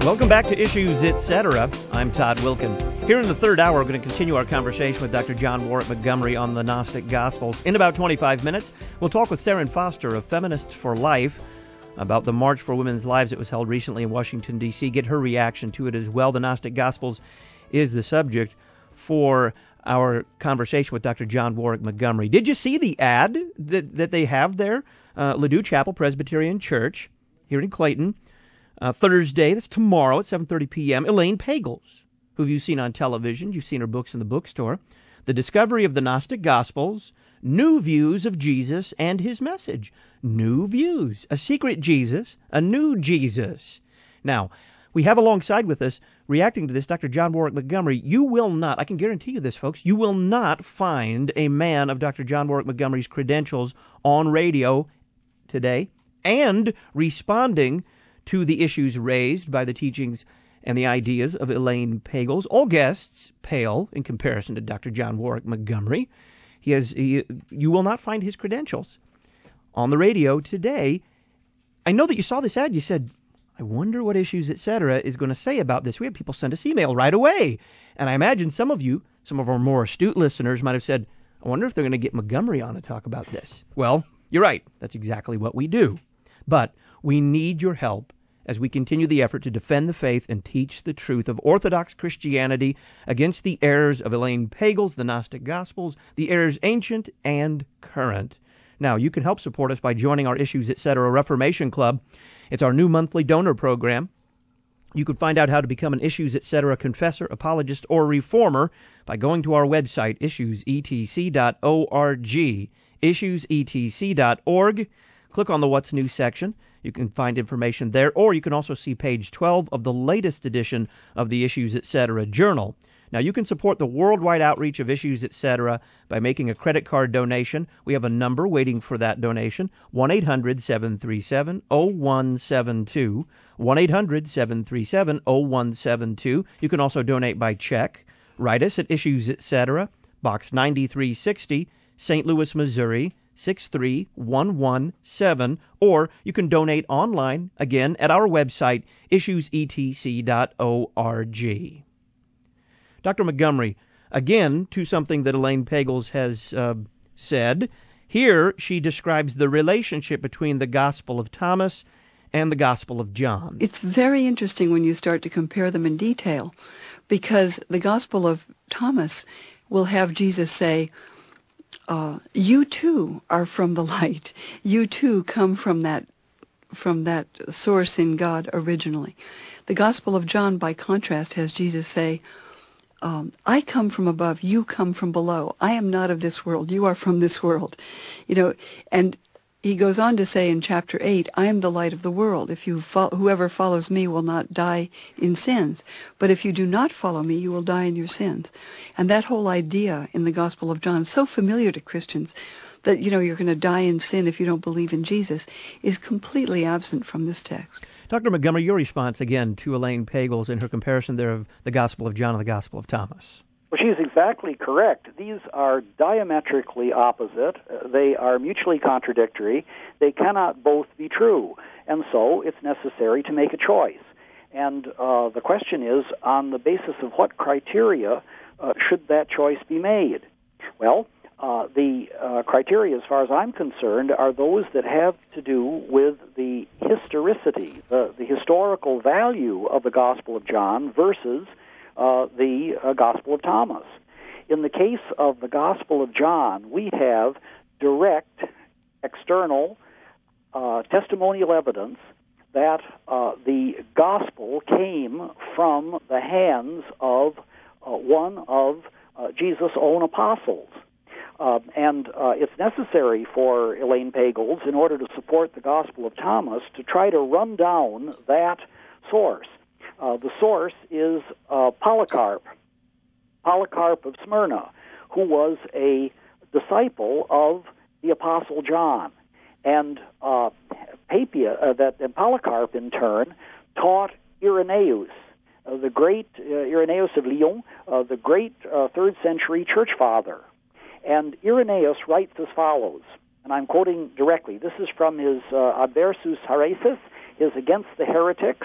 Welcome back to Issues Etc. I'm Todd Wilkin. Here in the third hour, we're going to continue our conversation with Dr. John Warwick Montgomery on the Gnostic Gospels. In about 25 minutes, we'll talk with Saren Foster of Feminists for Life about the March for Women's Lives that was held recently in Washington, D.C., get her reaction to it as well. The Gnostic Gospels is the subject for our conversation with Dr. John Warwick Montgomery. Did you see the ad that they have there? Ladue Chapel Presbyterian Church here in Clayton. Thursday, that's tomorrow at 7:30 p.m., Elaine Pagels, who you've seen on television. You've seen her books in the bookstore. The Discovery of the Gnostic Gospels, New Views of Jesus and His Message. New views. A secret Jesus, a new Jesus. Now, we have alongside with us, reacting to this, Dr. John Warwick Montgomery. You will not, I can guarantee you this, folks, you will not find a man of Dr. John Warwick Montgomery's credentials on radio today and responding to the issues raised by the teachings and the ideas of Elaine Pagels. All guests pale in comparison to Dr. John Warwick Montgomery. You will not find his credentials on the radio today. I know that you saw this ad. You said, I wonder what Issues Etc. is going to say about this. We had people send us email right away. And I imagine some of you, some of our more astute listeners might have said, I wonder if they're going to get Montgomery on to talk about this. Well, you're right. That's exactly what we do. But we need your help as we continue the effort to defend the faith and teach the truth of Orthodox Christianity against the errors of Elaine Pagels, the Gnostic Gospels, the errors ancient and current. Now, you can help support us by joining our Issues Etc. Reformation Club. It's our new monthly donor program. You can find out how to become an Issues Etc. confessor, apologist, or reformer by going to our website, issuesetc.org. Issuesetc.org. Click on the What's New section. You can find information there, or you can also see page 12 of the latest edition of the Issues Etc. Journal. Now, you can support the worldwide outreach of Issues Etc. by making a credit card donation. We have a number waiting for that donation, 1-800-737-0172, 1-800-737-0172. You can also donate by check. Write us at Issues Etc., Box 9360, St. Louis, Missouri, 63117, or you can donate online, again, at our website, issuesetc.org. Dr. Montgomery, again, to something that Elaine Pagels has said. Here, she describes the relationship between the Gospel of Thomas and the Gospel of John. It's very interesting when you start to compare them in detail, because the Gospel of Thomas will have Jesus say, you too are from the light. You too come from that source in God originally. The Gospel of John, by contrast, has Jesus say, I come from above, you come from below. I am not of this world, you are from this world. And he goes on to say in chapter 8, I am the light of the world. Whoever follows me will not die in sins. But if you do not follow me, you will die in your sins. And that whole idea in the Gospel of John, so familiar to Christians, that, you're going to die in sin if you don't believe in Jesus, is completely absent from this text. Dr. Montgomery, your response again to Elaine Pagels in her comparison there of the Gospel of John and the Gospel of Thomas. Well, she's exactly correct. These are diametrically opposite. They are mutually contradictory. They cannot both be true. And so it's necessary to make a choice. And the question is, on the basis of what criteria should that choice be made? Well, the criteria, as far as I'm concerned, are those that have to do with the historicity, the historical value of the Gospel of John versus the Gospel of Thomas. In the case of the Gospel of John, we have direct, external, testimonial evidence that the Gospel came from the hands of one of Jesus' own apostles. And it's necessary for Elaine Pagels, in order to support the Gospel of Thomas, to try to run down that source. The source is Polycarp of Smyrna, who was a disciple of the Apostle John. And Polycarp, in turn, taught Irenaeus, the great Irenaeus of Lyon, the great 3rd century church father. And Irenaeus writes as follows, and I'm quoting directly. This is from his Adversus Haeresis, his Against the Heretics,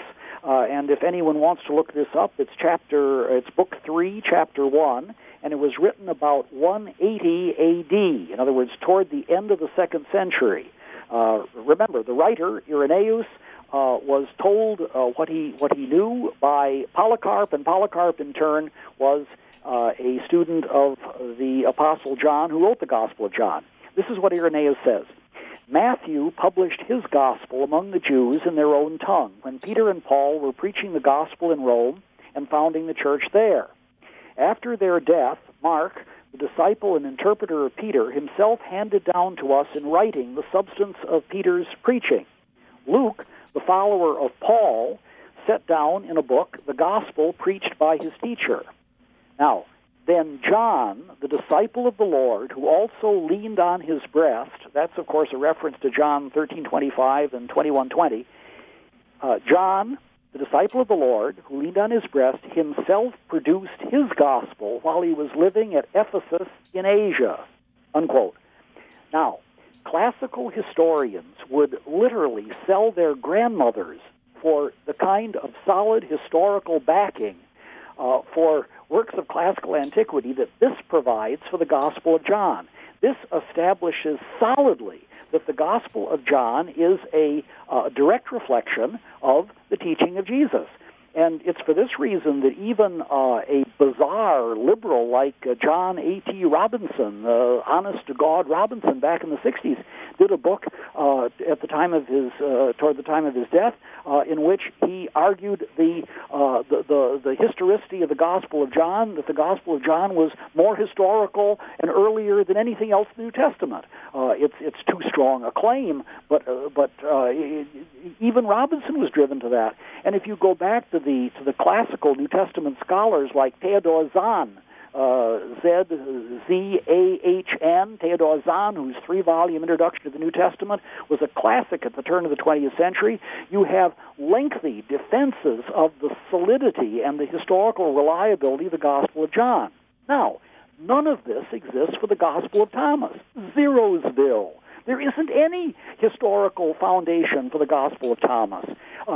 And if anyone wants to look this up, it's book 3, chapter 1, and it was written about 180 A.D., in other words, toward the end of the 2nd century. Remember, the writer, Irenaeus, was told what he knew by Polycarp, and Polycarp, in turn, was a student of the Apostle John, who wrote the Gospel of John. This is what Irenaeus says. Matthew published his gospel among the Jews in their own tongue when Peter and Paul were preaching the gospel in Rome and founding the church there. After their death, Mark, the disciple and interpreter of Peter, himself handed down to us in writing the substance of Peter's preaching. Luke, the follower of Paul, set down in a book the gospel preached by his teacher. Now, then John, the disciple of the Lord, who also leaned on his breast, that's, of course, a reference to John 13:25 and 21:20, John, the disciple of the Lord, who leaned on his breast, himself produced his gospel while he was living at Ephesus in Asia, unquote. Now, classical historians would literally sell their grandmothers for the kind of solid historical backing for works of classical antiquity that this provides for the Gospel of John. This establishes solidly that the Gospel of John is a direct reflection of the teaching of Jesus. And it's for this reason that even a bizarre liberal like John A.T. Robinson, honest-to-God Robinson, back in the 60s, did a book at the time of his toward the time of his death, in which he argued the historicity of the Gospel of John, that the Gospel of John was more historical and earlier than anything else in the New Testament. It's too strong a claim, but even Robinson was driven to that. And if you go back to the classical New Testament scholars like Theodor Zahn, Z-A-H-N, Theodor Zahn, whose 3-volume introduction to the New Testament was a classic at the turn of the 20th century, you have lengthy defenses of the solidity and the historical reliability of the Gospel of John. Now, none of this exists for the Gospel of Thomas. Zerosville. There isn't any historical foundation for the Gospel of Thomas.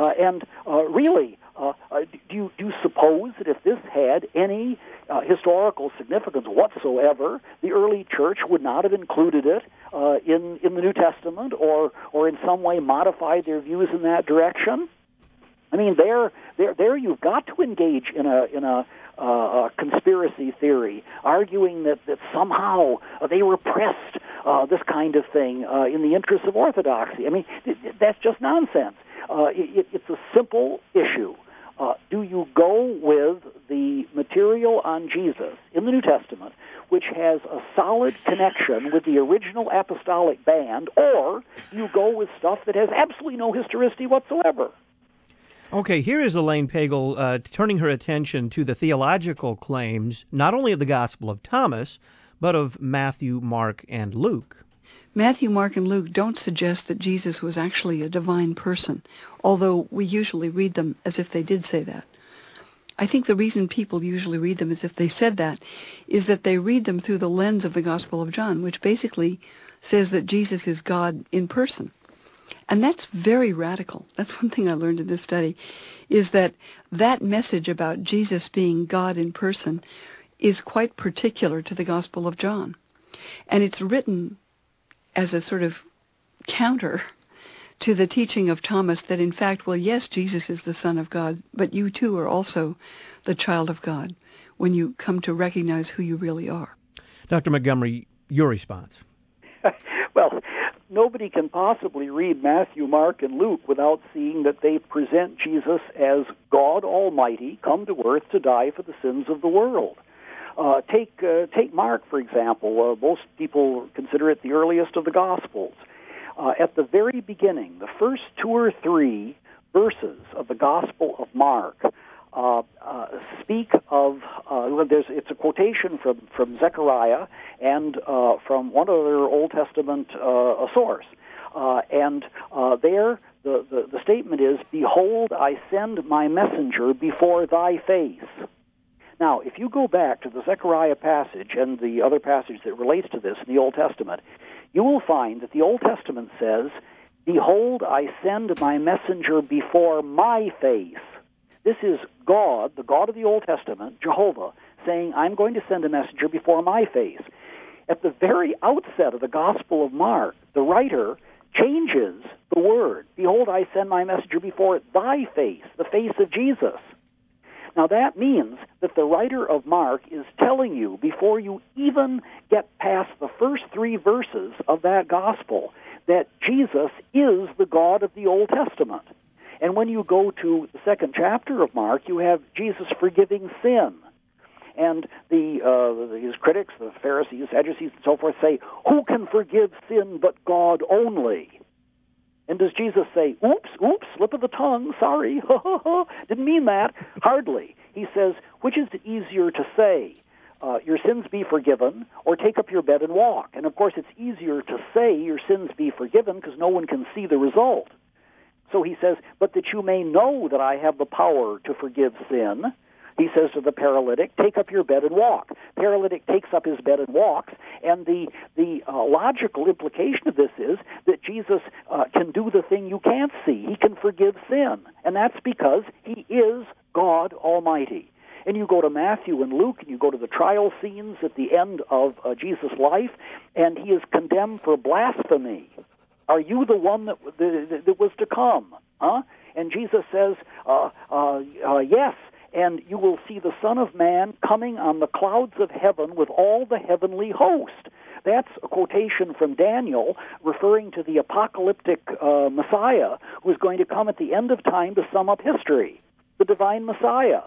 Really, do you suppose that if this had any historical significance whatsoever, the early church would not have included it in the New Testament or in some way modified their views in that direction? I mean, there you've got to engage in a conspiracy theory, arguing that somehow they repressed this kind of thing in the interest of orthodoxy. I mean, that's just nonsense. It's a simple issue. Do you go with the material on Jesus in the New Testament, which has a solid connection with the original apostolic band, or you go with stuff that has absolutely no historicity whatsoever? Okay, here is Elaine Pagel turning her attention to the theological claims, not only of the Gospel of Thomas, but of Matthew, Mark, and Luke. Matthew, Mark, and Luke don't suggest that Jesus was actually a divine person, although we usually read them as if they did say that. I think the reason people usually read them as if they said that is that they read them through the lens of the Gospel of John, which basically says that Jesus is God in person. And that's very radical. That's one thing I learned in this study, is that message about Jesus being God in person is quite particular to the Gospel of John. And it's written as a sort of counter to the teaching of Thomas that, in fact, well, yes, Jesus is the Son of God, but you too are also the child of God when you come to recognize who you really are. Dr. Montgomery, your response. Well, nobody can possibly read Matthew, Mark, and Luke without seeing that they present Jesus as God Almighty, come to earth to die for the sins of the world. Take Mark, for example. Most people consider it the earliest of the Gospels. At the very beginning, the first 2 or 3 verses of the Gospel of Mark speak of, it's a quotation from Zechariah and from one other Old Testament source. There the statement is, "Behold, I send my messenger before thy face." Now, if you go back to the Zechariah passage and the other passage that relates to this in the Old Testament, you will find that the Old Testament says, "Behold, I send my messenger before my face." This is God, the God of the Old Testament, Jehovah, saying, I'm going to send a messenger before my face. At the very outset of the Gospel of Mark, the writer changes the word. Behold, I send my messenger before thy face, the face of Jesus. Now that means that the writer of Mark is telling you, before you even get past the first 3 verses of that Gospel, that Jesus is the God of the Old Testament. And when you go to the 2nd chapter of Mark, you have Jesus forgiving sin. And his critics, the Pharisees, Sadducees, and so forth, say, who can forgive sin but God only? And does Jesus say, oops, slip of the tongue, sorry, didn't mean that? Hardly. He says, which is easier to say, your sins be forgiven, or take up your bed and walk? And of course, it's easier to say your sins be forgiven because no one can see the result. So he says, but that you may know that I have the power to forgive sin, he says to the paralytic, take up your bed and walk. Paralytic takes up his bed and walks, and the logical implication of this is that Jesus can do the thing you can't see. He can forgive sin, and that's because he is God Almighty. And you go to Matthew and Luke, and you go to the trial scenes at the end of Jesus' life, and he is condemned for blasphemy. Are you the one that was to come? Huh? And Jesus says, yes, and you will see the Son of Man coming on the clouds of heaven with all the heavenly host. That's a quotation from Daniel referring to the apocalyptic Messiah who is going to come at the end of time to sum up history, the divine Messiah.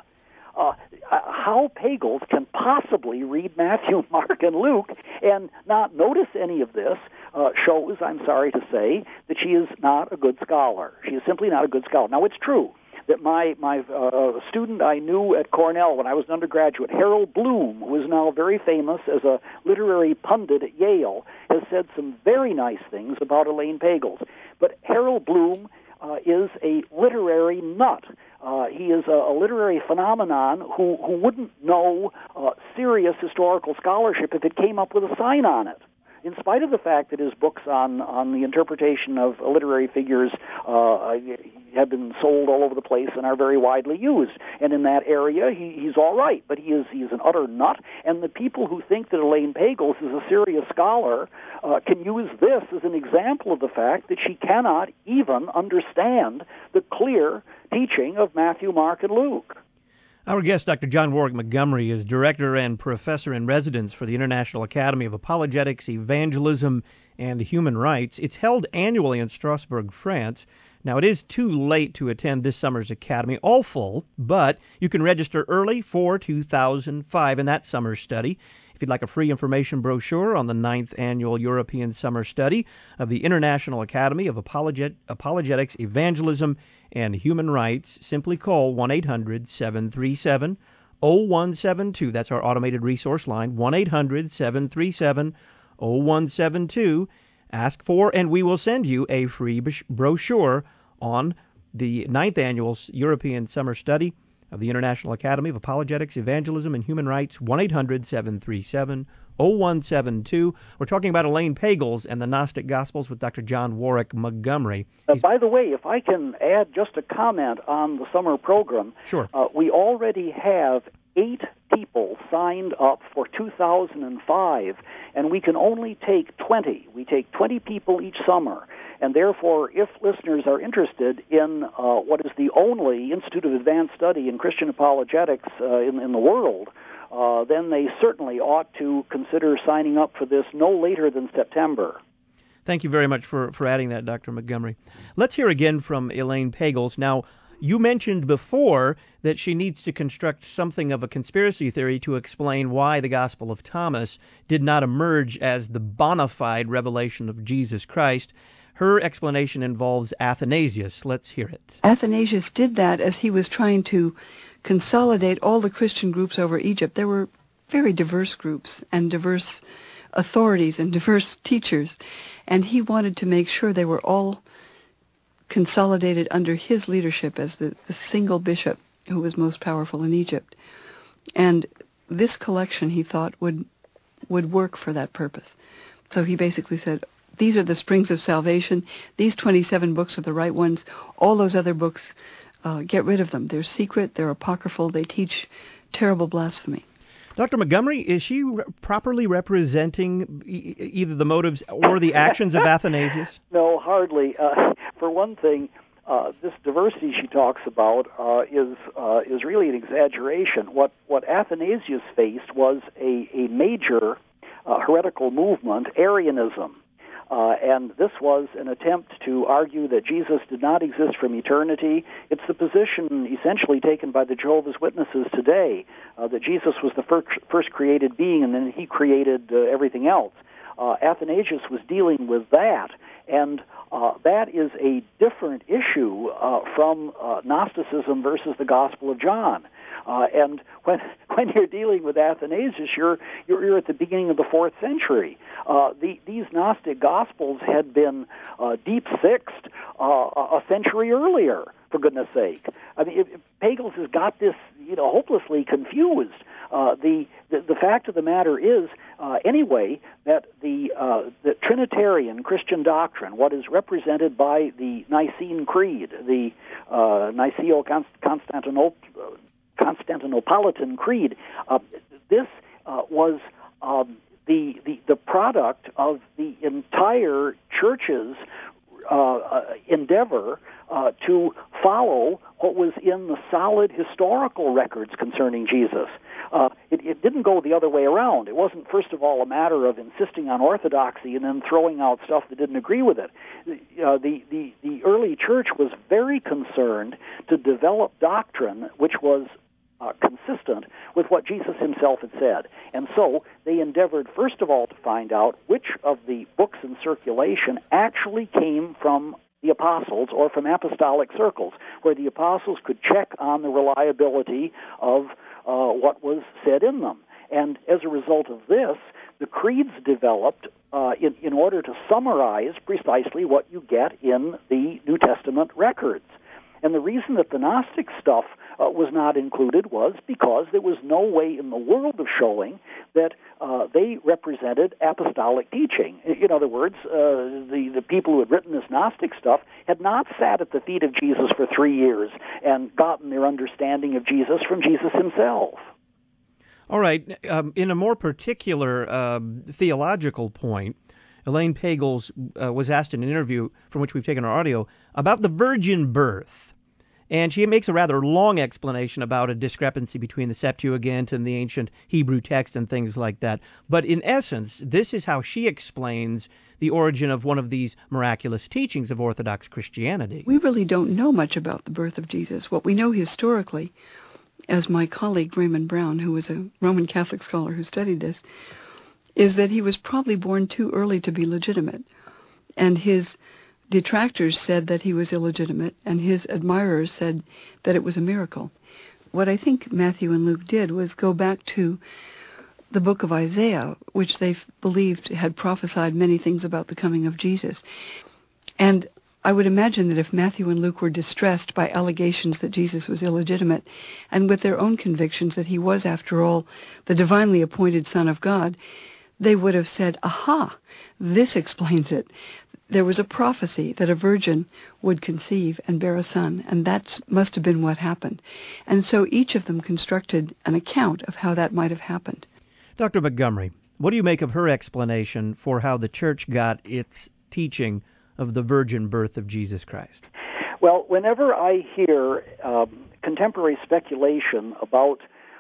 How pagels can possibly read Matthew, Mark, and Luke and not notice any of this shows, I'm sorry to say, that she is not a good scholar. She is simply not a good scholar. Now, it's true that my student I knew at Cornell when I was an undergraduate, Harold Bloom, who is now very famous as a literary pundit at Yale, has said some very nice things about Elaine Pagels. But Harold Bloom is a literary nut. He is a literary phenomenon who wouldn't know serious historical scholarship if it came up with a sign on it. In spite of the fact that his books on the interpretation of literary figures have been sold all over the place and are very widely used. And in that area, he's all right, but he's an utter nut. And the people who think that Elaine Pagels is a serious scholar can use this as an example of the fact that she cannot even understand the clear teaching of Matthew, Mark, and Luke. Our guest, Dr. John Warwick Montgomery, is Director and Professor in Residence for the International Academy of Apologetics, Evangelism, and Human Rights. It's held annually in Strasbourg, France. Now, it is too late to attend this summer's academy, all full, but you can register early for 2005 in that summer study. If you'd like a free information brochure on the 9th Annual European Summer Study of the International Academy of Apologetics, Evangelism, and Human Rights, simply call 1-800-737-0172. That's our automated resource line, 1-800-737-0172. Ask for, and we will send you a free brochure on the 9th Annual European Summer Study of the International Academy of Apologetics, Evangelism, and Human Rights, 1-800-737-0172. We're talking about Elaine Pagels and the Gnostic Gospels with Dr. John Warwick Montgomery. By the way, if I can add just a comment on the summer program. Sure. We already have 8 people signed up for 2005, and we can only take 20. We take 20 people each summer. And therefore, if listeners are interested in what is the only Institute of Advanced Study in Christian apologetics in the world, then they certainly ought to consider signing up for this no later than September. Thank you very much for adding that, Dr. Montgomery. Let's hear again from Elaine Pagels. Now, you mentioned before that she needs to construct something of a conspiracy theory to explain why the Gospel of Thomas did not emerge as the bona fide revelation of Jesus Christ. Her explanation involves Athanasius. Let's hear it. Athanasius did that as he was trying to consolidate all the Christian groups over Egypt. There were very diverse groups and diverse authorities and diverse teachers, and he wanted to make sure they were all consolidated under his leadership as the single bishop who was most powerful in Egypt. And this collection, he thought, would work for that purpose. So he basically said, these are the springs of salvation. These 27 books are the right ones. All those other books get rid of them. They're secret, they're apocryphal, they teach terrible blasphemy. Dr. Montgomery, is she properly representing either the motives or the actions of Athanasius? No, hardly. For one thing, this diversity she talks about is really an exaggeration. What Athanasius faced was a major heretical movement, Arianism. And this was an attempt to argue that Jesus did not exist from eternity. It's the position essentially taken by the Jehovah's Witnesses today, that Jesus was the first created being and then he created everything else. Athanasius was dealing with that, and that is a different issue from Gnosticism versus the Gospel of John. And when you're dealing with Athanasius, you're at the beginning of the 4th century. These Gnostic Gospels had been deep-sixed a century earlier, for goodness sake. I mean, Pagels has got this, hopelessly confused. The fact of the matter is, anyway, that the Trinitarian Christian doctrine, what is represented by the Nicene Creed, the Constantinopolitan Creed, this was the product of the entire church's endeavor to follow what was in the solid historical records concerning Jesus. It didn't go the other way around. It wasn't, first of all, a matter of insisting on orthodoxy and then throwing out stuff that didn't agree with it. The early church was very concerned to develop doctrine which was consistent with what Jesus himself had said. And so they endeavored, first of all, to find out which of the books in circulation actually came from the apostles or from apostolic circles, where the apostles could check on the reliability of what was said in them. And as a result of this, the creeds developed in order to summarize precisely what you get in the New Testament records. And the reason that the Gnostic stuff was not included was because there was no way in the world of showing that they represented apostolic teaching. In other words, the people who had written this Gnostic stuff had not sat at the feet of Jesus for 3 years and gotten their understanding of Jesus from Jesus himself. All right. In a more particular theological point, Elaine Pagels was asked in an interview from which we've taken our audio about the virgin birth. And she makes a rather long explanation about a discrepancy between the Septuagint and the ancient Hebrew text and things like that. But in essence, this is how she explains the origin of one of these miraculous teachings of Orthodox Christianity. We really don't know much about the birth of Jesus. What we know historically, as my colleague Raymond Brown, who was a Roman Catholic scholar who studied this, is that he was probably born too early to be legitimate. And his detractors said that he was illegitimate, and his admirers said that it was a miracle. What I think Matthew and Luke did was go back to the book of Isaiah, which they believed had prophesied many things about the coming of Jesus. And I would imagine that if Matthew and Luke were distressed by allegations that Jesus was illegitimate, and with their own convictions that he was, after all, the divinely appointed Son of God, they would have said, aha, this explains it. There was a prophecy that a virgin would conceive and bear a son, and that must have been what happened. And so each of them constructed an account of how that might have happened. Dr. Montgomery, what do you make of her explanation for how the Church got its teaching of the virgin birth of Jesus Christ? Well, whenever I hear contemporary speculation about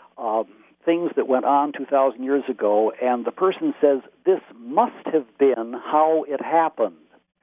things that went on 2,000 years ago, and the person says, this must have been how it happened,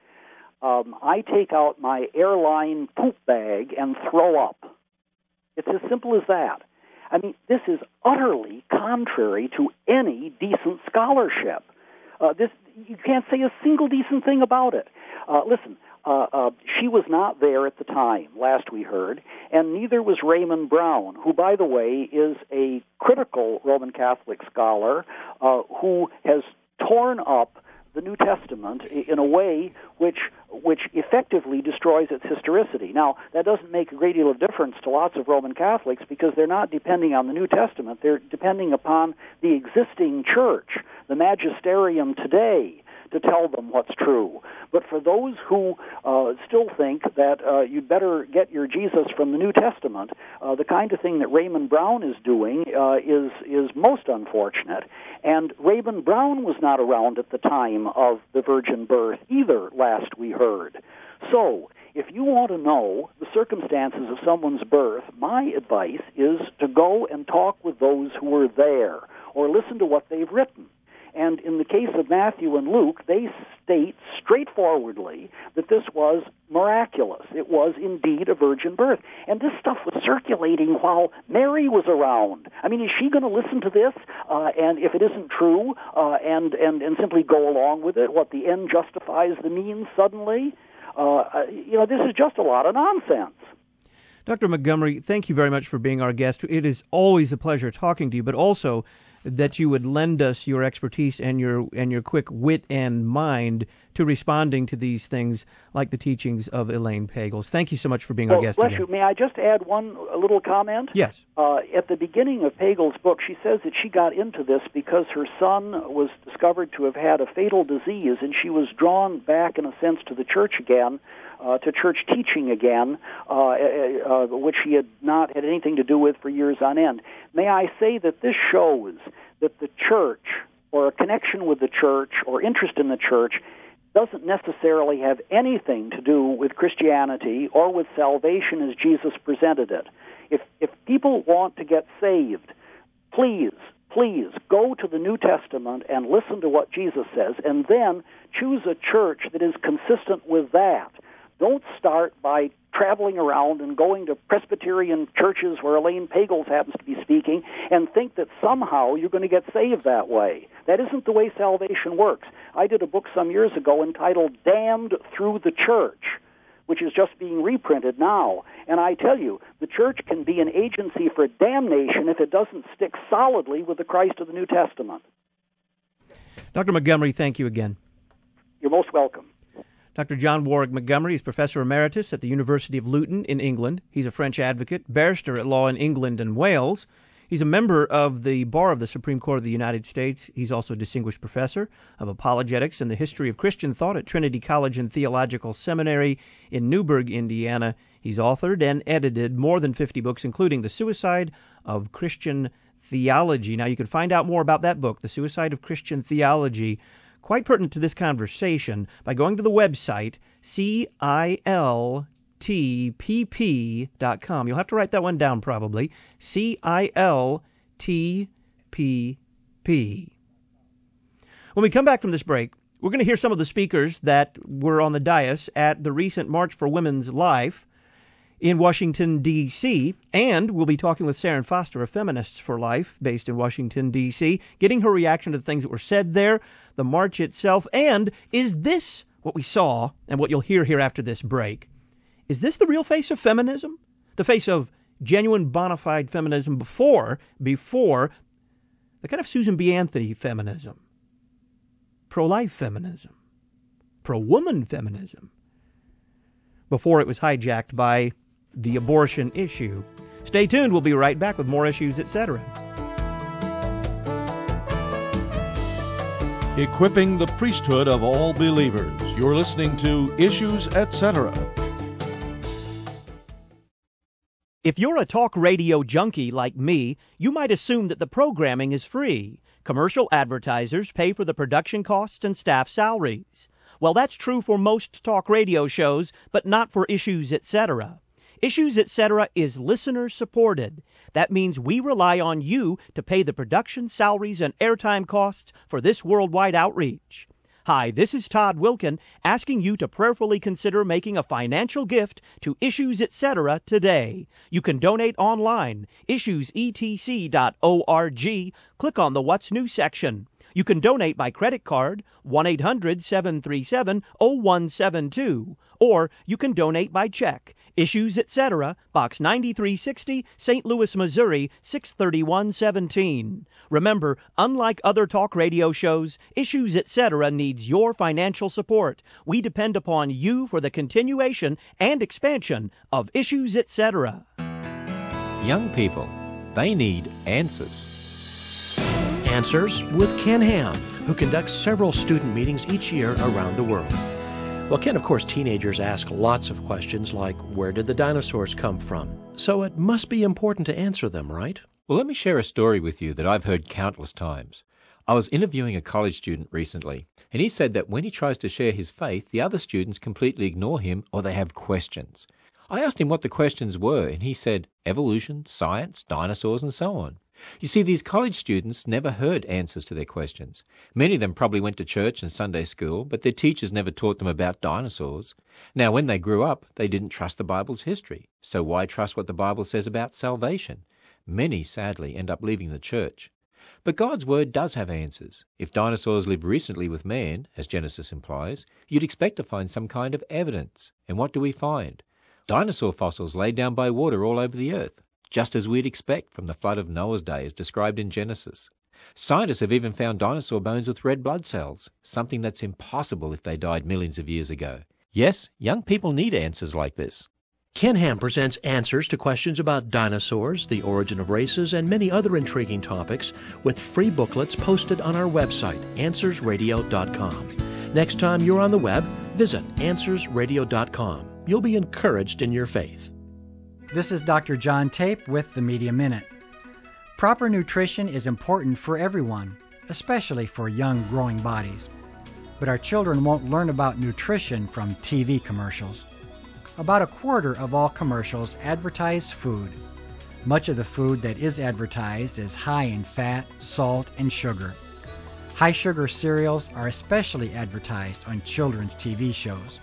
I take out my airline poop bag and throw up. It's as simple as that. I mean, this is utterly contrary to any decent scholarship. You can't say a single decent thing about it. Listen, she was not there at the time, last we heard, and neither was Raymond Brown, who, by the way, is a critical Roman Catholic scholar who has torn up the New Testament in a way which effectively destroys its historicity. Now, that doesn't make a great deal of difference to lots of Roman Catholics because they're not depending on the New Testament. They're depending upon the existing church, the magisterium today, to tell them what's true. But for those who still think that you'd better get your Jesus from the New Testament, the kind of thing that Raymond Brown is doing is most unfortunate. And Raymond Brown was not around at the time of the virgin birth either, last we heard. So, if you want to know the circumstances of someone's birth, my advice is to go and talk with those who were there, or listen to what they've written. And in the case of Matthew and Luke, they state straightforwardly that this was miraculous. It was indeed a virgin birth. And this stuff was circulating while Mary was around. I mean, is she going to listen to this? And if it isn't true, and simply go along with it, what, the end justifies the means suddenly? This is just a lot of nonsense. Dr. Montgomery, thank you very much for being our guest. It is always a pleasure talking to you, but also that you would lend us your expertise and your quick wit and mind to responding to these things like the teachings of Elaine Pagels. Thank you so much for being our guest bless again. You. May I just add one little comment? Yes. At the beginning of Pagels' book, she says that she got into this because her son was discovered to have had a fatal disease, and she was drawn back, in a sense, to the church again, to church teaching again, which she had not had anything to do with for years on end. May I say that this shows that the church, or a connection with the church, or interest in the church, doesn't necessarily have anything to do with Christianity or with salvation as Jesus presented it. If people want to get saved, please go to the New Testament and listen to what Jesus says, and then choose a church that is consistent with that. Don't start by traveling around and going to Presbyterian churches where Elaine Pagels happens to be speaking and think that somehow you're going to get saved that way. That isn't the way salvation works. I did a book some years ago entitled Damned Through the Church, which is just being reprinted now. And I tell you, the church can be an agency for damnation if it doesn't stick solidly with the Christ of the New Testament. Dr. Montgomery, thank you again. You're most welcome. Dr. John Warwick Montgomery is Professor Emeritus at the University of Luton in England. He's a French advocate, barrister at law in England and Wales. He's a member of the Bar of the Supreme Court of the United States. He's also a distinguished professor of apologetics and the history of Christian thought at Trinity College and Theological Seminary in Newburgh, Indiana. He's authored and edited more than 50 books, including The Suicide of Christian Theology. Now, you can find out more about that book, The Suicide of Christian Theology, quite pertinent to this conversation, by going to the website CILTPP.com. You'll have to write that one down probably. CILTPP. When we come back from this break, we're going to hear some of the speakers that were on the dais at the recent March for Women's Life in Washington, D.C., and we'll be talking with Saren Foster of Feminists for Life, based in Washington, D.C., getting her reaction to the things that were said there, the march itself, and is this what we saw, and what you'll hear here after this break, is this the real face of feminism? The face of genuine bona fide feminism before the kind of Susan B. Anthony feminism, pro-life feminism, pro-woman feminism, before it was hijacked by the abortion issue. Stay tuned. We'll be right back with more Issues, Etc. Equipping the priesthood of all believers. You're listening to Issues, Etc. If you're a talk radio junkie like me, you might assume that the programming is free. Commercial advertisers pay for the production costs and staff salaries. Well, that's true for most talk radio shows, but not for Issues, Etc. Issues, Etc. is listener-supported. That means we rely on you to pay the production, salaries, and airtime costs for this worldwide outreach. Hi, this is Todd Wilkin, asking you to prayerfully consider making a financial gift to Issues, Etc. today. You can donate online, issuesetc.org. Click on the What's New section. You can donate by credit card, 1-800-737-0172, or you can donate by check. Issues, Etc., Box 9360, St. Louis, Missouri, 63117. Remember, unlike other talk radio shows, Issues, Etc. needs your financial support. We depend upon you for the continuation and expansion of Issues, Etc. Young people, they need answers. Answers with Ken Ham, who conducts several student meetings each year around the world. Well, Ken, of course, teenagers ask lots of questions like, where did the dinosaurs come from? So it must be important to answer them, right? Well, let me share a story with you that I've heard countless times. I was interviewing a college student recently, and he said that when he tries to share his faith, the other students completely ignore him or they have questions. I asked him what the questions were, and he said evolution, science, dinosaurs, and so on. You see, these college students never heard answers to their questions. Many of them probably went to church and Sunday school, but their teachers never taught them about dinosaurs. Now, when they grew up, they didn't trust the Bible's history. So why trust what the Bible says about salvation? Many, sadly, end up leaving the church. But God's Word does have answers. If dinosaurs lived recently with man, as Genesis implies, you'd expect to find some kind of evidence. And what do we find? Dinosaur fossils laid down by water all over the earth, just as we'd expect from the flood of Noah's day as described in Genesis. Scientists have even found dinosaur bones with red blood cells, something that's impossible if they died millions of years ago. Yes, young people need answers like this. Ken Ham presents answers to questions about dinosaurs, the origin of races, and many other intriguing topics with free booklets posted on our website, AnswersRadio.com. Next time you're on the web, visit AnswersRadio.com. You'll be encouraged in your faith. This is Dr. John Tape with the Media Minute. Proper nutrition is important for everyone, especially for young growing bodies. But our children won't learn about nutrition from TV commercials. About a quarter of all commercials advertise food. Much of the food that is advertised is high in fat, salt, and sugar. High-sugar cereals are especially advertised on children's TV shows.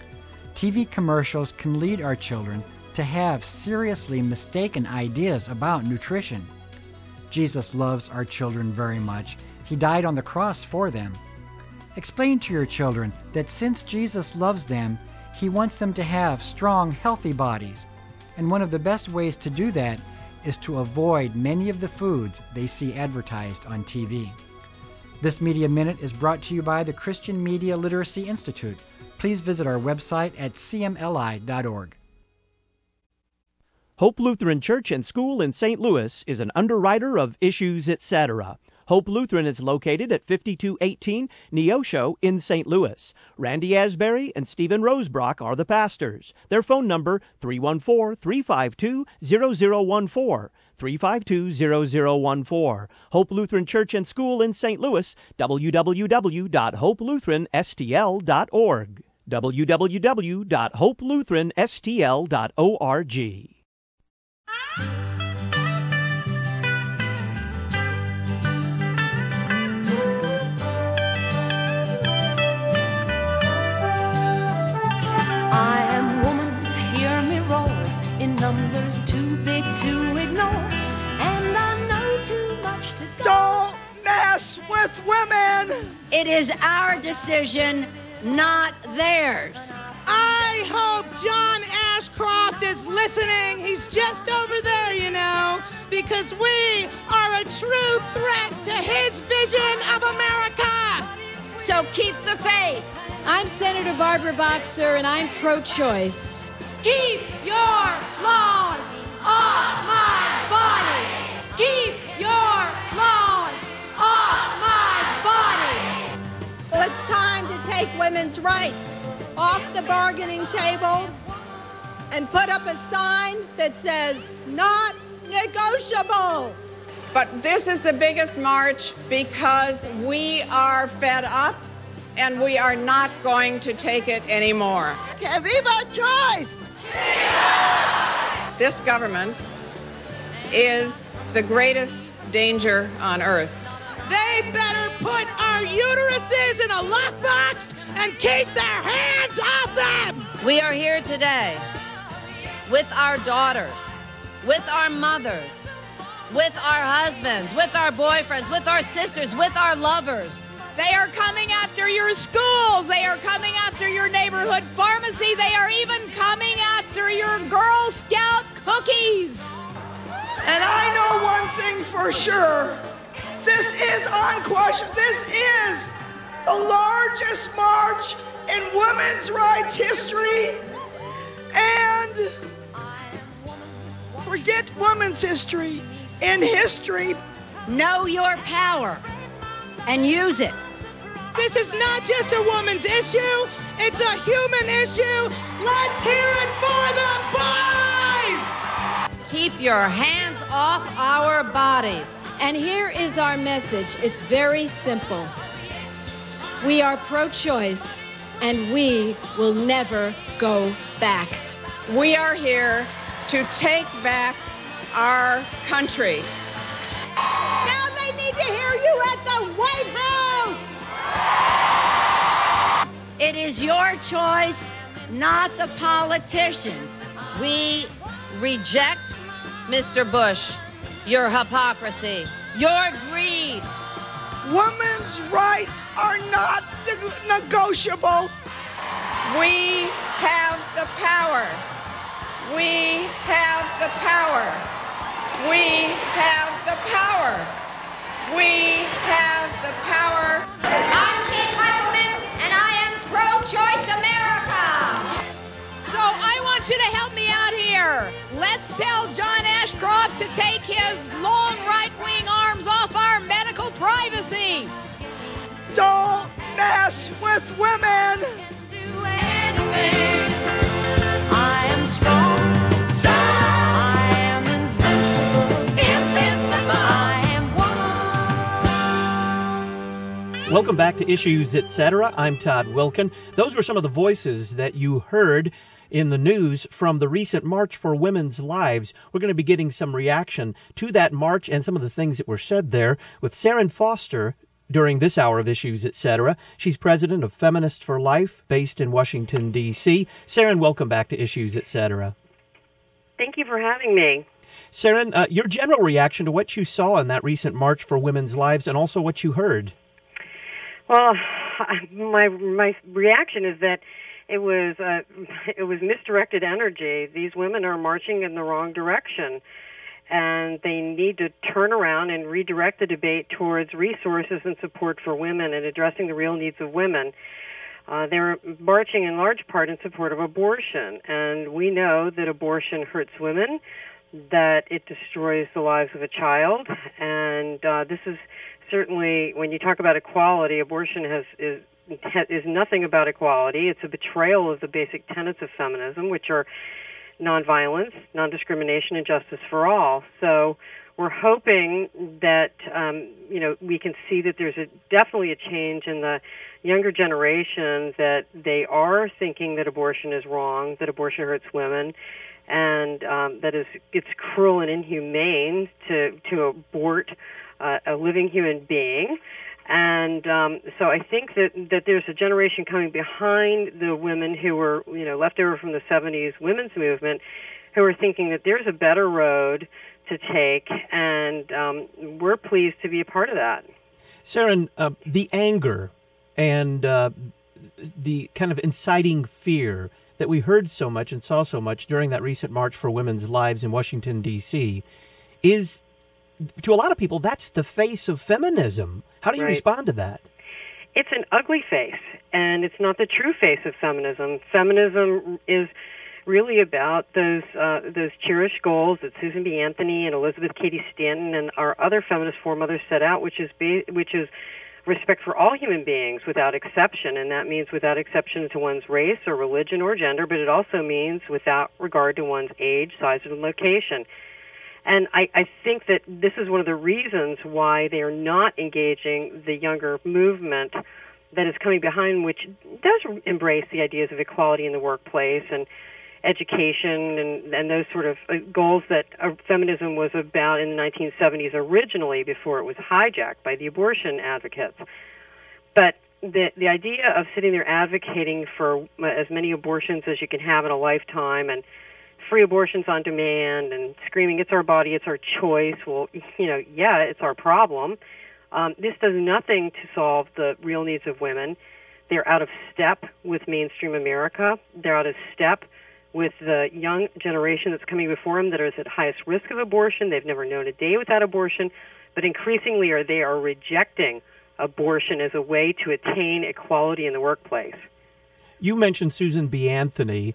TV commercials can lead our children to have seriously mistaken ideas about nutrition. Jesus loves our children very much. He died on the cross for them. Explain to your children that since Jesus loves them, He wants them to have strong, healthy bodies. And one of the best ways to do that is to avoid many of the foods they see advertised on TV. This Media Minute is brought to you by the Christian Media Literacy Institute. Please visit our website at cmli.org. Hope Lutheran Church and School in St. Louis is an underwriter of Issues, etc. Hope Lutheran is located at 5218 Neosho in St. Louis. Randy Asbury and Stephen Rosebrock are the pastors. Their phone number, 314-352-0014. 352-0014. Hope Lutheran Church and School in St. Louis, www.hopelutheranstl.org. www.hopelutheranstl.org. I am woman, hear me roar, in numbers too big to ignore, and I know too much to go. Don't mess with women! It is our decision, not theirs. I hope John Ashcroft is listening. He's just over there, you know, because we are a true threat to his vision of America. So keep the faith. I'm Senator Barbara Boxer, and I'm pro-choice. Keep your claws off my body! Keep your claws off my body! Well, it's time to take women's rights off the bargaining table and put up a sign that says, not negotiable. But this is the biggest march because we are fed up and we are not going to take it anymore. Que viva choice! This government is the greatest danger on earth. They better put our uteruses in a lockbox and keep their hands off them! We are here today with our daughters, with our mothers, with our husbands, with our boyfriends, with our sisters, with our lovers. They are coming after your schools. They are coming after your neighborhood pharmacy. They are even coming after your Girl Scout cookies. And I know one thing for sure. This is unquestioned. This is the largest march in women's rights history. And forget women's history. In history, know your power and use it. This is not just a woman's issue. It's a human issue. Let's hear it for the boys! Keep your hands off our bodies. And here is our message. It's very simple. We are pro-choice, and we will never go back. We are here to take back our country. Now they need to hear you at the White House! It is your choice, not the politicians. We reject, Mr. Bush, your hypocrisy, your greed. Women's rights are not negotiable. We have the power. We have the power. We have the power. We have the power. I'm Kate Heidelman, and I am pro-choice America. So I want you to help me out here. Let's tell John Ashcroft to take his long right-wing arms off our medical privacy. Don't mess with women. I am strong. I am invincible. I am one. Welcome back to Issues, Etc. I'm Todd Wilken. Those were some of the voices that you heard in the news from the recent March for Women's Lives. We're going to be getting some reaction to that march and some of the things that were said there with Saren Foster during this hour of Issues, Etc. She's president of Feminists for Life, based in Washington, D.C. Saren, welcome back to Issues, Etc. Thank you for having me. Saren, your general reaction to what you saw in that recent March for Women's Lives and also what you heard? Well, my reaction is that it was misdirected energy. These women are marching in the wrong direction, and they need to turn around and redirect the debate towards resources and support for women and addressing the real needs of women. They're marching in large part in support of abortion, and we know that abortion hurts women, that it destroys the lives of a child, and this is certainly, when you talk about equality, abortion is nothing about equality. It's a betrayal of the basic tenets of feminism, which are nonviolence, non-discrimination, and justice for all. So we're hoping that we can see that there's definitely a change in the younger generation, that they are thinking that abortion is wrong, that abortion hurts women, and that it's cruel and inhumane to abort a living human being. And so I think that there's a generation coming behind the women who were, left over from the 70s women's movement, who are thinking that there's a better road to take, and we're pleased to be a part of that. Saren, the anger and the kind of inciting fear that we heard so much and saw so much during that recent March for Women's Lives in Washington, D.C., is, to a lot of people, that's the face of feminism. How do you respond to that? It's an ugly face, and it's not the true face of feminism. Feminism is really about those cherished goals that Susan B. Anthony and Elizabeth Cady Stanton and our other feminist foremothers set out, which is respect for all human beings without exception, and that means without exception to one's race or religion or gender, but it also means without regard to one's age, size, or location. And I think that this is one of the reasons why they are not engaging the younger movement that is coming behind, which does embrace the ideas of equality in the workplace and education and those sort of goals that feminism was about in the 1970s originally, before it was hijacked by the abortion advocates. But the idea of sitting there advocating for as many abortions as you can have in a lifetime and free abortions on demand and screaming, it's our body, it's our choice. Well, yeah, it's our problem. This does nothing to solve the real needs of women. They're out of step with mainstream America. They're out of step with the young generation that's coming before them that is at highest risk of abortion. They've never known a day without abortion, but increasingly they are rejecting abortion as a way to attain equality in the workplace. You mentioned Susan B. Anthony.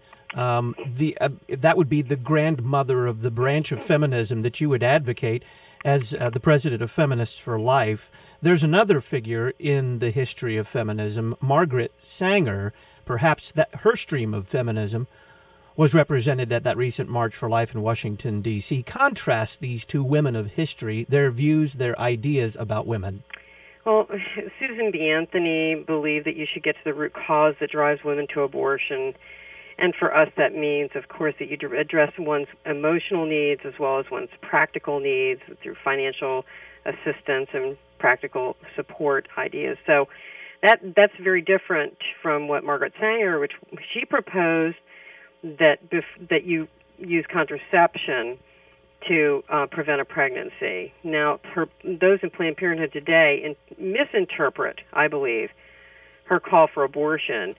That would be the grandmother of the branch of feminism that you would advocate as the president of Feminists for Life. There's another figure in the history of feminism, Margaret Sanger. Perhaps that her stream of feminism was represented at that recent March for Life in Washington, D.C. Contrast these two women of history, their views, their ideas about women. Well, Susan B. Anthony believed that you should get to the root cause that drives women to abortion. And for us, that means, of course, that you address one's emotional needs as well as one's practical needs through financial assistance and practical support ideas. So that's very different from what Margaret Sanger, which she proposed that you use contraception to prevent a pregnancy. Now, those in Planned Parenthood today misinterpret, I believe, her call for abortion.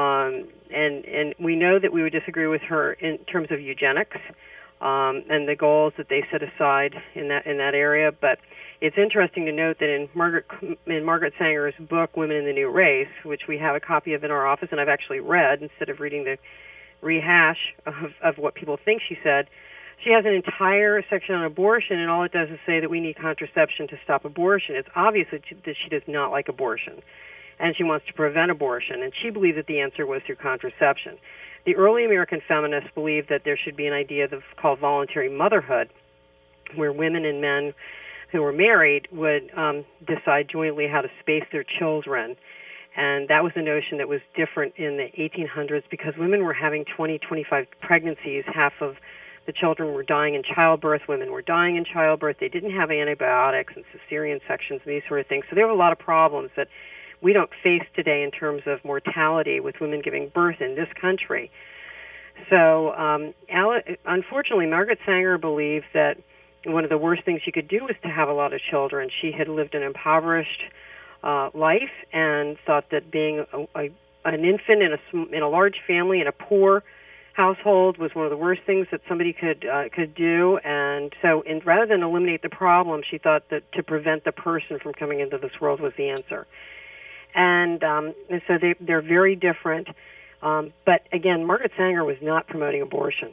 And we know that we would disagree with her in terms of eugenics and the goals that they set aside in that area. But it's interesting to note that in Margaret Sanger's book, Women in the New Race, which we have a copy of in our office, and I've actually read instead of reading the rehash of what people think she said, she has an entire section on abortion, and all it does is say that we need contraception to stop abortion. It's obvious that she does not like abortion, and she wants to prevent abortion, and she believed that the answer was through contraception. The early American feminists believed that there should be an idea called voluntary motherhood, where women and men who were married would decide jointly how to space their children. And that was a notion that was different in the 1800s because women were having 20, 25 pregnancies. Half of the children were dying in childbirth. Women were dying in childbirth. They didn't have antibiotics and cesarean sections and these sort of things. So there were a lot of problems that we don't face today in terms of mortality with women giving birth in this country. So unfortunately, Margaret Sanger believed that one of the worst things you could do was to have a lot of children. She had lived an impoverished life and thought that being an infant in a large family in a poor household was one of the worst things that somebody could do. And so rather than eliminate the problem, she thought that to prevent the person from coming into this world was the answer. And so they're very different. But again, Margaret Sanger was not promoting abortion.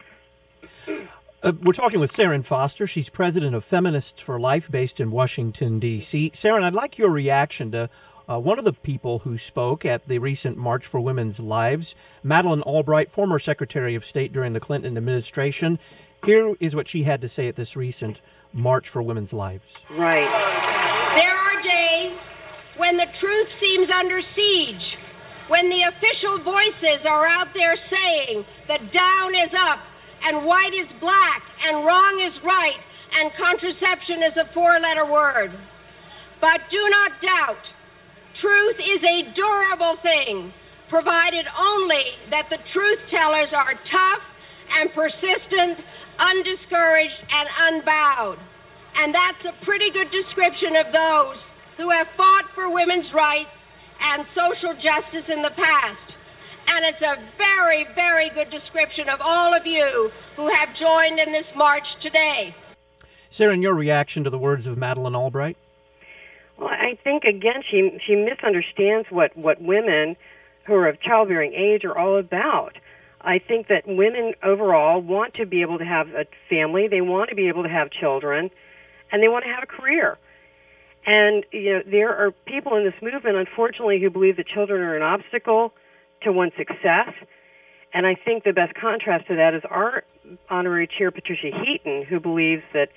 We're talking with Saren Foster. She's president of Feminists for Life based in Washington, D.C. Saren, I'd like your reaction to one of the people who spoke at the recent March for Women's Lives, Madeleine Albright, former Secretary of State during the Clinton administration. Here is what she had to say at this recent March for Women's Lives. Right. There are days when the truth seems under siege, when the official voices are out there saying that down is up, and white is black, and wrong is right, and contraception is a four-letter word. But do not doubt, truth is a durable thing, provided only that the truth-tellers are tough and persistent, undiscouraged, and unbowed. And that's a pretty good description of those who have fought for women's rights and social justice in the past. And it's a very, very good description of all of you who have joined in this march today. Saren, your reaction to the words of Madeleine Albright? Well, I think, again, she misunderstands what women who are of childbearing age are all about. I think that women overall want to be able to have a family, they want to be able to have children, and they want to have a career. And, there are people in this movement, unfortunately, who believe that children are an obstacle to one's success. And I think the best contrast to that is our honorary chair, Patricia Heaton, who believes that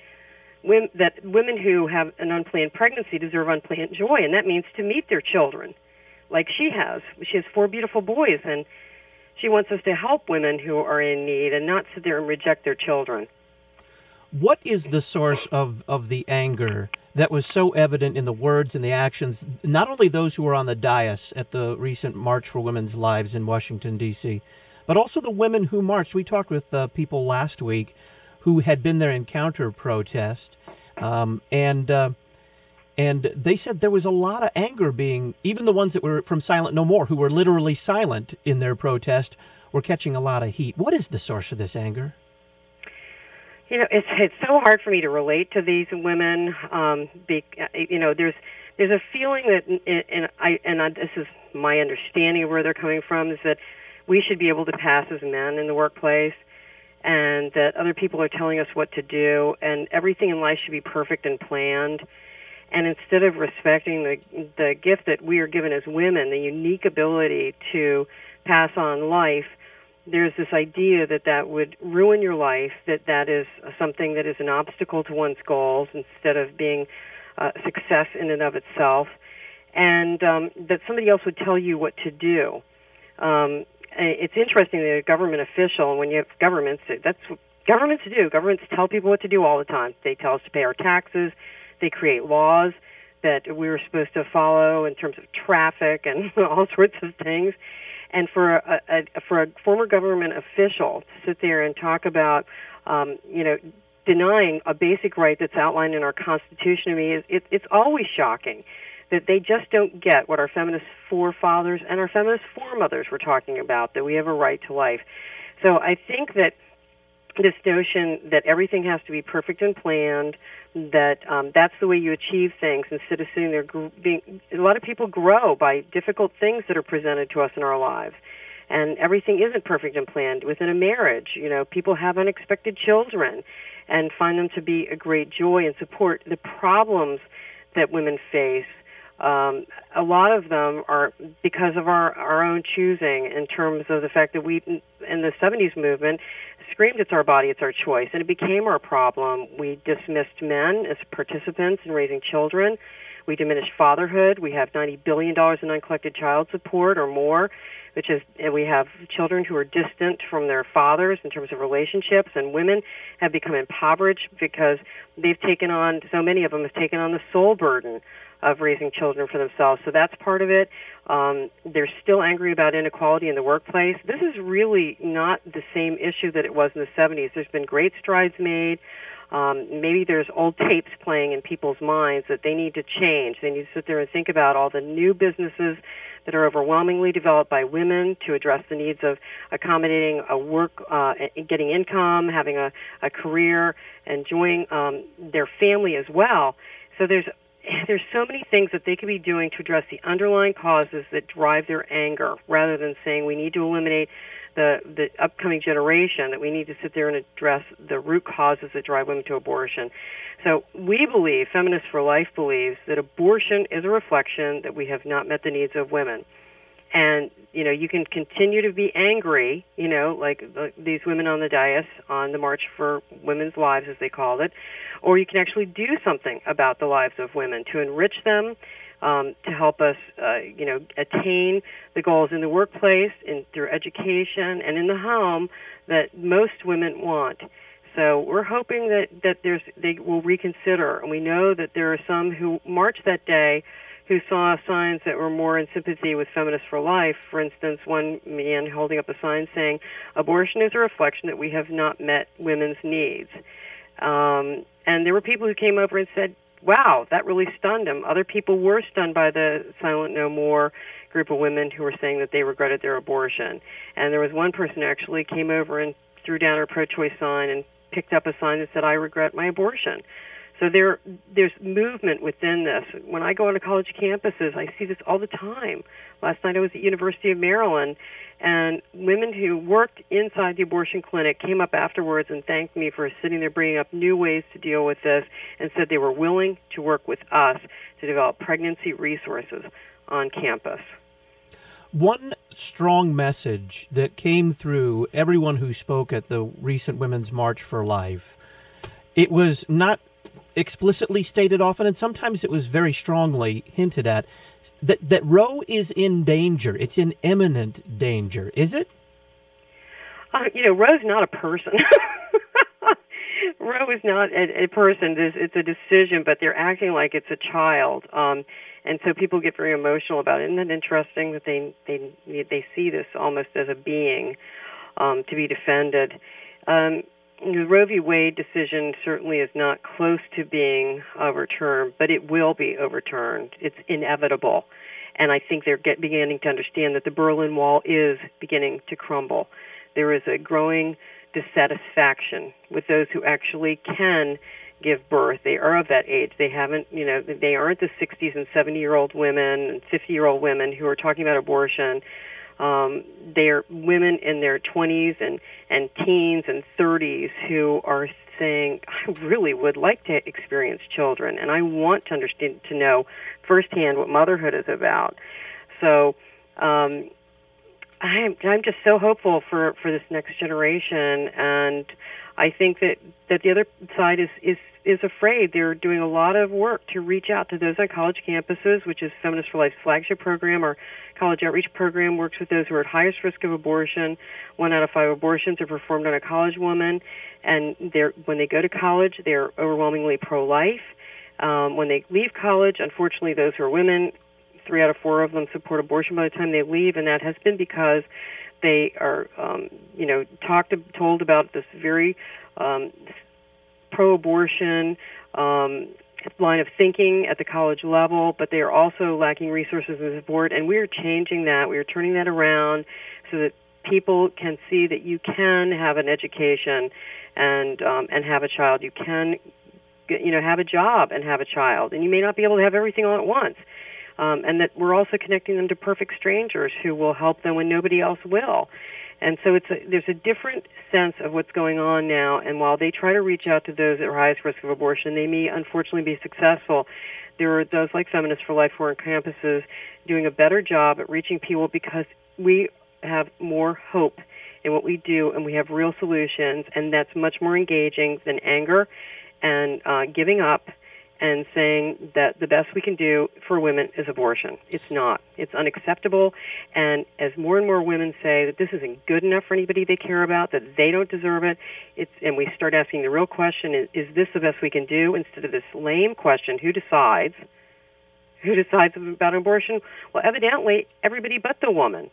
women who have an unplanned pregnancy deserve unplanned joy, and that means to meet their children, like she has. She has 4 beautiful boys, and she wants us to help women who are in need and not sit there and reject their children. What is the source of the anger that was so evident in the words and the actions, not only those who were on the dais at the recent March for Women's Lives in Washington, D.C., but also the women who marched? We talked with people last week who had been there in counter-protest, and they said there was a lot of anger being, even the ones that were from Silent No More, who were literally silent in their protest, were catching a lot of heat. What is the source of this anger? It's so hard for me to relate to these women. There's a feeling that, this is my understanding of where they're coming from, is that we should be able to pass as men in the workplace, and that other people are telling us what to do, and everything in life should be perfect and planned. And instead of respecting the gift that we are given as women, the unique ability to pass on life, there's this idea that would ruin your life, that is something that is an obstacle to one's goals instead of being success in and of itself, and that somebody else would tell you what to do. It's interesting that a government official, and when you have governments, that's what governments do. Governments tell people what to do all the time. They tell us to pay our taxes. They create laws that we were supposed to follow in terms of traffic and all sorts of things. And for a former government official to sit there and talk about, denying a basic right that's outlined in our Constitution, to me, it's always shocking that they just don't get what our feminist forefathers and our feminist foremothers were talking about, that we have a right to life. So I think that this notion that everything has to be perfect and planned, that that's the way you achieve things, instead of sitting there a lot of people grow by difficult things that are presented to us in our lives. And everything isn't perfect and planned. Within a marriage, people have unexpected children and find them to be a great joy and support. The problems that women face, a lot of them are because of our own choosing, in terms of the fact that we, in the 70s movement, screamed it's our body, it's our choice, and it became our problem. We dismissed men as participants in raising children. We diminished fatherhood. We have $90 billion in uncollected child support or more, which is, we have children who are distant from their fathers in terms of relationships, and women have become impoverished because they've taken on, so many of them have taken on the sole burden of raising children for themselves. So that's part of it. They're still angry about inequality in the workplace. This is really not the same issue that it was in the 70s. There's been great strides made. Maybe there's old tapes playing in people's minds that they need to change. They need to sit there and think about all the new businesses that are overwhelmingly developed by women to address the needs of accommodating a work, getting income, having a career, enjoying their family as well. So there's so many things that they could be doing to address the underlying causes that drive their anger, rather than saying we need to eliminate the upcoming generation, that we need to sit there and address the root causes that drive women to abortion. So we believe, Feminists for Life believes, that abortion is a reflection that we have not met the needs of women. And, you can continue to be angry, like these women on the dais on the March for Women's Lives, as they called it, or you can actually do something about the lives of women to enrich them, to help us, attain the goals in the workplace, through education, and in the home that most women want. So we're hoping that they will reconsider. And we know that there are some who marched that day who saw signs that were more in sympathy with Feminists for Life. For instance, one man holding up a sign saying, "Abortion is a reflection that we have not met women's needs." And there were people who came over and said, wow, that really stunned him. Other people were stunned by the Silent No More group of women who were saying that they regretted their abortion. And there was one person who actually came over and threw down her pro-choice sign and picked up a sign that said, "I regret my abortion." So there's movement within this. When I go onto college campuses, I see this all the time. Last night I was at University of Maryland, and women who worked inside the abortion clinic came up afterwards and thanked me for sitting there bringing up new ways to deal with this, and said they were willing to work with us to develop pregnancy resources on campus. One strong message that came through everyone who spoke at the recent Women's March for Life, it was not explicitly stated often, and sometimes it was very strongly hinted at, that Roe is in danger. It's in imminent danger. Is it? Roe's not a person. Roe is not a person. It's a decision, but they're acting like it's a child. And so people get very emotional about it. Isn't it interesting that they see this almost as a being to be defended? The Roe v. Wade decision certainly is not close to being overturned, but it will be overturned. It's inevitable. And I think they're beginning to understand that the Berlin Wall is beginning to crumble. There is a growing dissatisfaction with those who actually can give birth. They are of that age. They haven't, they aren't the 60s and 70-year-old women and 50-year-old women who are talking about abortion. They're women in their 20s and teens and 30s who are saying, I really would like to experience children, and I want to understand, to know firsthand what motherhood is about. So I'm just so hopeful for this next generation, and I think that the other side is afraid. They're doing a lot of work to reach out to those on college campuses, which is Feminists for Life's flagship program. Our college outreach program works with those who are at highest risk of abortion. 1 out of 5 abortions are performed on a college woman, and when they go to college, they're overwhelmingly pro-life. When they leave college, unfortunately, those who are women, 3 out of 4 of them support abortion by the time they leave, and that has been because they are, told about this very pro-abortion line of thinking at the college level, but they are also lacking resources and support, and we are changing that. We are turning that around so that people can see that you can have an education and have a child. You can, have a job and have a child, and you may not be able to have everything all at once. And that we're also connecting them to perfect strangers who will help them when nobody else will. And so there's a different sense of what's going on now, and while they try to reach out to those at highest risk of abortion, they may unfortunately be successful. There are those like Feminists for Life who are on campuses doing a better job at reaching people because we have more hope in what we do, and we have real solutions, and that's much more engaging than anger and giving up and saying that the best we can do for women is abortion. It's not. It's unacceptable. And as more and more women say that this isn't good enough for anybody they care about, that they don't deserve it, and we start asking the real question, is this the best we can do, instead of this lame question, who decides about abortion? Well, evidently, everybody but the woman,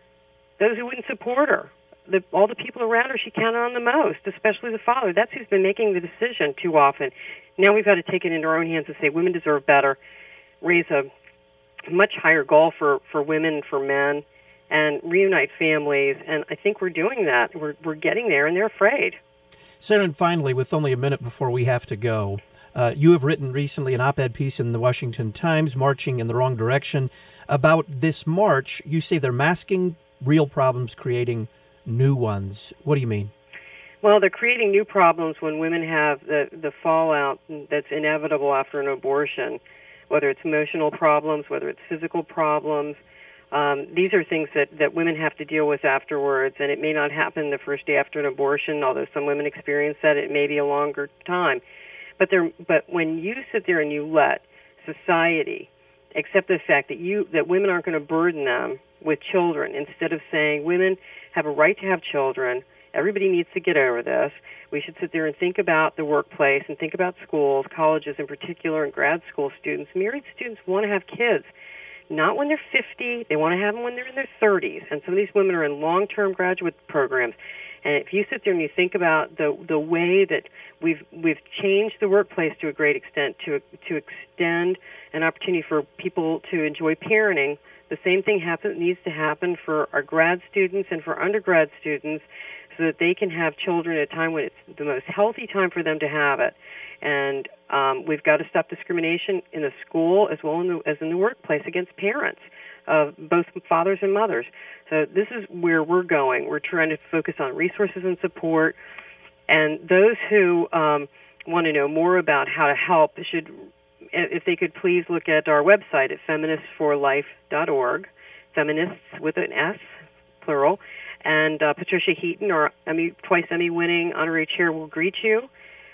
those who wouldn't support her. All the people around her she counted on the most, especially the father. That's who's been making the decision too often. Now we've got to take it into our own hands and say women deserve better, raise a much higher goal for women and for men, and reunite families. And I think we're doing that. We're getting there, and they're afraid. Sarah, and finally, with only a minute before we have to go, you have written recently an op-ed piece in the Washington Times, Marching in the Wrong Direction, about this march. You say they're masking real problems, creating new ones. What do you mean? Well, they're creating new problems when women have the fallout that's inevitable after an abortion, whether it's emotional problems, whether it's physical problems. These are things that women have to deal with afterwards, and it may not happen the first day after an abortion, although some women experience that. It may be a longer time. But when you sit there and you let society accept the fact that women aren't going to burden them with children, instead of saying women have a right to have children, everybody needs to get over this. We should sit there and think about the workplace and think about schools, colleges in particular, and grad school students. Married students want to have kids, not when they're 50. They want to have them when they're in their 30s. And some of these women are in long-term graduate programs. And if you sit there and you think about the way that we've changed the workplace to a great extent to extend an opportunity for people to enjoy parenting, the same thing needs to happen for our grad students and for undergrad students, so that they can have children at a time when it's the most healthy time for them to have it. And we've got to stop discrimination in the school as well as in the workplace against parents, both fathers and mothers. So this is where we're going. We're trying to focus on resources and support. And those who want to know more about how to help should, if they could please look at our website at feministsforlife.org, feminists with an S, plural. And Patricia Heaton, our twice Emmy-winning honorary chair, will greet you.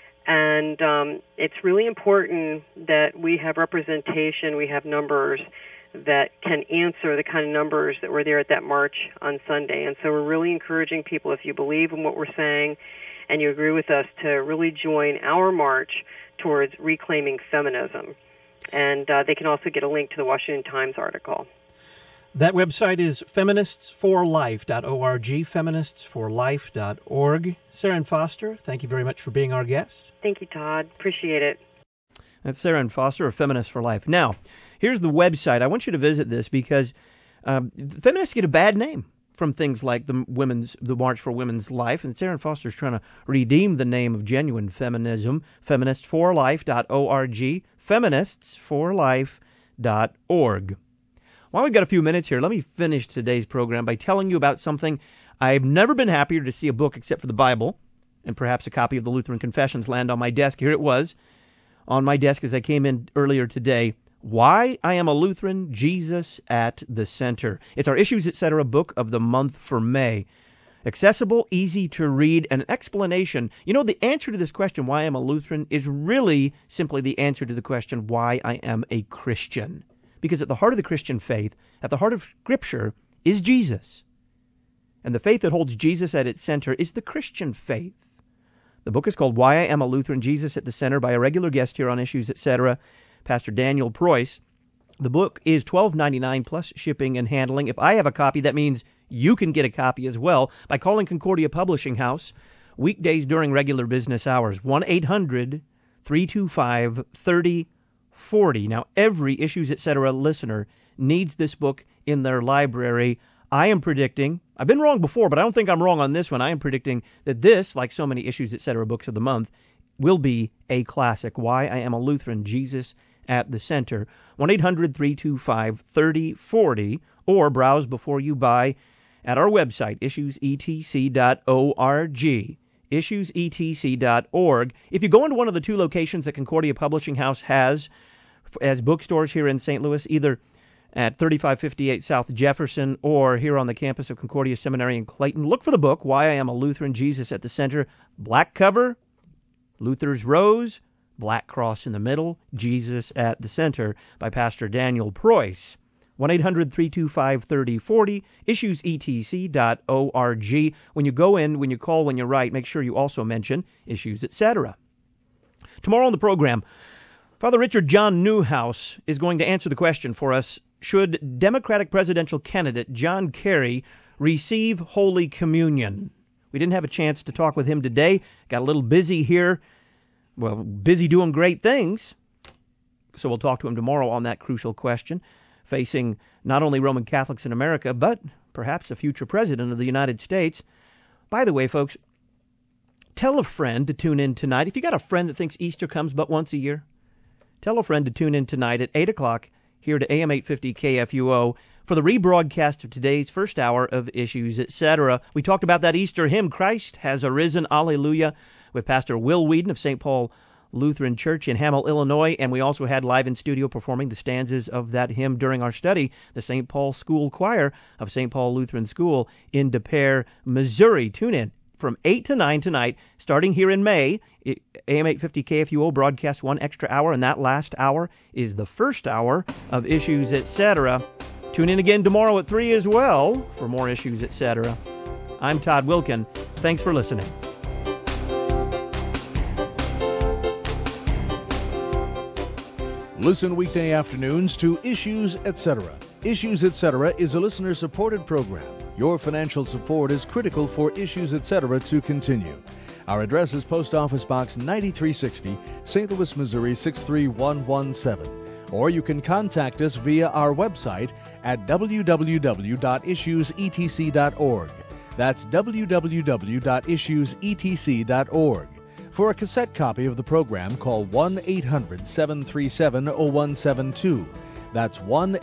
And it's really important that we have representation, we have numbers that can answer the kind of numbers that were there at that march on Sunday. And so we're really encouraging people, if you believe in what we're saying and you agree with us, to really join our march towards reclaiming feminism. And they can also get a link to the Washington Times article. That website is feministsforlife.org, feministsforlife.org. Saren Foster, thank you very much for being our guest. Thank you, Todd. Appreciate it. That's Saren Foster of Feminists for Life. Now, here's the website. I want you to visit this because feminists get a bad name from things like the March for Women's Life, and Saren Foster's trying to redeem the name of genuine feminism, feministsforlife.org, feministsforlife.org. While we've got a few minutes here, let me finish today's program by telling you about something. I've never been happier to see a book except for the Bible, and perhaps a copy of the Lutheran Confessions land on my desk. Here it was on my desk as I came in earlier today. Why I Am a Lutheran, Jesus at the Center. It's our Issues Etc. book of the month for May. Accessible, easy to read, and an explanation. You know, the answer to this question, why I am a Lutheran, is really simply the answer to the question, why I am a Christian. Because at the heart of the Christian faith, at the heart of Scripture, is Jesus. And the faith that holds Jesus at its center is the Christian faith. The book is called Why I Am a Lutheran, Jesus at the Center, by a regular guest here on Issues Etc., Pastor Daniel Preuss. The book is $12.99 plus shipping and handling. If I have a copy, that means you can get a copy as well by calling Concordia Publishing House weekdays during regular business hours. 1-800-325-3040. Now, every Issues Etc. listener needs this book in their library. I am predicting, I've been wrong before, but I don't think I'm wrong on this one. I am predicting that this, like so many Issues Etc. books of the month, will be a classic. Why I Am a Lutheran, Jesus at the Center. 1-800-325-3040, or browse before you buy at our website, issuesetc.org. issuesetc.org. If you go into one of the two locations that Concordia Publishing House has as bookstores here in St. Louis, either at 3558 South Jefferson or here on the campus of Concordia Seminary in Clayton, look for the book, Why I Am a Lutheran, Jesus at the Center. Black cover, Luther's Rose, black cross in the middle, Jesus at the Center, by Pastor Daniel Preuss. 1-800-325-3040, issuesetc.org. When you go in, when you call, when you write, make sure you also mention Issues Etc. Tomorrow on the program, Father Richard John Newhouse is going to answer the question for us, should Democratic presidential candidate John Kerry receive Holy Communion? We didn't have a chance to talk with him today. Got a little busy here. Well, busy doing great things. So we'll talk to him tomorrow on that crucial question, facing not only Roman Catholics in America, but perhaps a future president of the United States. By the way, folks, tell a friend to tune in tonight. If you got a friend that thinks Easter comes but once a year, tell a friend to tune in tonight at 8 o'clock here to AM 850 KFUO for the rebroadcast of today's first hour of Issues Etc. We talked about that Easter hymn, Christ Has Arisen, Alleluia, with Pastor Will Whedon of St. Paul Lutheran Church in Hamel, Illinois, and we also had live in studio performing the stanzas of that hymn during our study, the St. Paul School Choir of St. Paul Lutheran School in Des Peres, Missouri. Tune in from 8 to 9 tonight, starting here in May. AM 850 KFUO broadcasts one extra hour, and that last hour is the first hour of Issues Etc. Tune in again tomorrow at 3 as well for more Issues Etc. I'm Todd Wilkin. Thanks for listening. Listen weekday afternoons to Issues Etc. Issues Etc. is a listener-supported program. Your financial support is critical for Issues Etc. to continue. Our address is Post Office Box 9360, St. Louis, Missouri 63117. Or you can contact us via our website at www.issuesetc.org. That's www.issuesetc.org. For a cassette copy of the program, call 1-800-737-0172. That's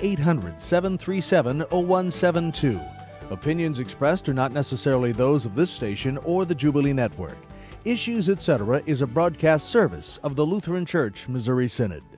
1-800-737-0172. Opinions expressed are not necessarily those of this station or the Jubilee Network. Issues Etc. is a broadcast service of the Lutheran Church Missouri Synod.